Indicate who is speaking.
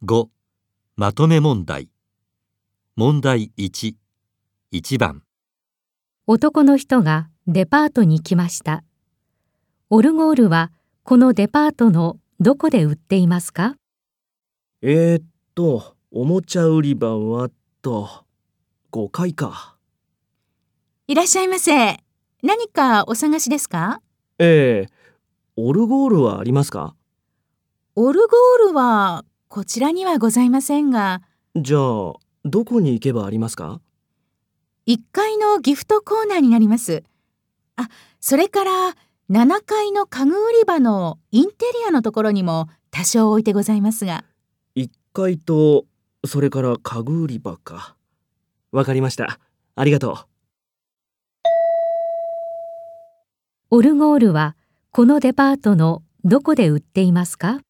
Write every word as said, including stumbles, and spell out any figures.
Speaker 1: ご. まとめ問題。問題いち。いちばん。
Speaker 2: 男の人がデパートに来ました。オルゴールはこのデパートのどこで売っていますか？
Speaker 3: えーっと、おもちゃ売り場はと、ごかいか。
Speaker 4: いらっしゃいませ。何かお探しですか？
Speaker 3: ええ、オルゴールはありますか？
Speaker 4: オルゴールはこちらにはございませんが、
Speaker 3: じゃあ、どこに行けばありますか？
Speaker 4: いっかいのギフトコーナーになります。あ、それからななかいの家具売り場のインテリアのところにも多少置いてございますが。
Speaker 3: いっかいと、それから家具売り場か。わかりました。ありがとう。
Speaker 2: オルゴールはこのデパートのどこで売っていますか？